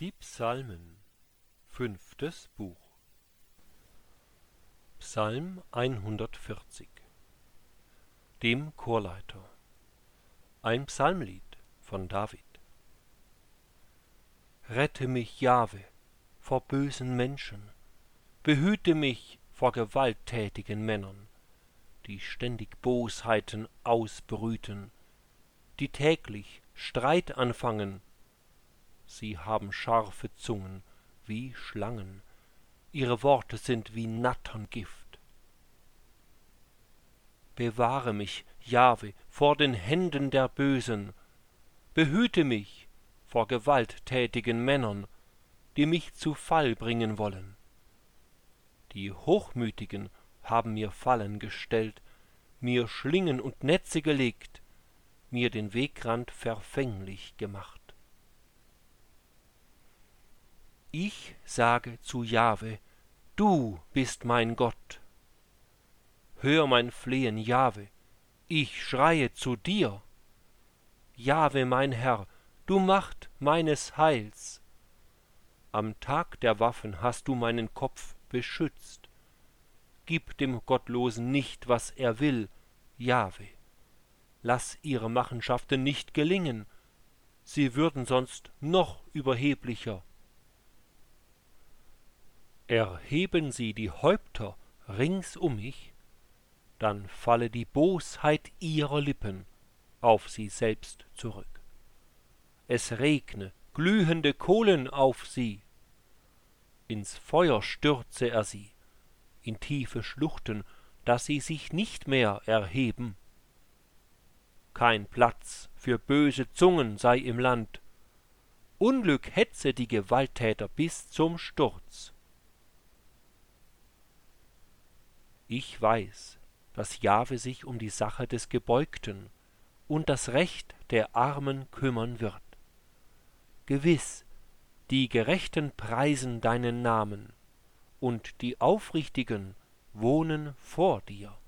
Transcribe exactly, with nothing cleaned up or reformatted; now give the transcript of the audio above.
Die Psalmen, fünftes Buch. Psalm hundertvierzig. Dem Chorleiter. Ein Psalmlied von David. Rette mich, Jahwe, vor bösen Menschen, behüte mich vor gewalttätigen Männern, die ständig Bosheiten ausbrüten, die täglich Streit anfangen. Sie haben scharfe Zungen wie Schlangen, ihre Worte sind wie Natterngift. Bewahre mich, Jahwe, vor den Händen der Bösen, behüte mich vor gewalttätigen Männern, die mich zu Fall bringen wollen. Die Hochmütigen haben mir Fallen gestellt, mir Schlingen und Netze gelegt, mir den Wegrand verfänglich gemacht. Ich sage zu Jahwe, du bist mein Gott. Hör mein Flehen, Jahwe, ich schreie zu dir. Jahwe, mein Herr, du Macht meines Heils. Am Tag der Waffen hast du meinen Kopf beschützt. Gib dem Gottlosen nicht, was er will, Jahwe. Lass ihre Machenschaften nicht gelingen, sie würden sonst noch überheblicher. Erheben sie die Häupter rings um mich, dann falle die Bosheit ihrer Lippen auf sie selbst zurück. Es regne glühende Kohlen auf sie, ins Feuer stürze er sie, in tiefe Schluchten, dass sie sich nicht mehr erheben. Kein Platz für böse Zungen sei im Land, Unglück hetze die Gewalttäter bis zum Sturz. Ich weiß, dass Jahwe sich um die Sache des Gebeugten und das Recht der Armen kümmern wird. Gewiss, die Gerechten preisen deinen Namen, und die Aufrichtigen wohnen vor dir.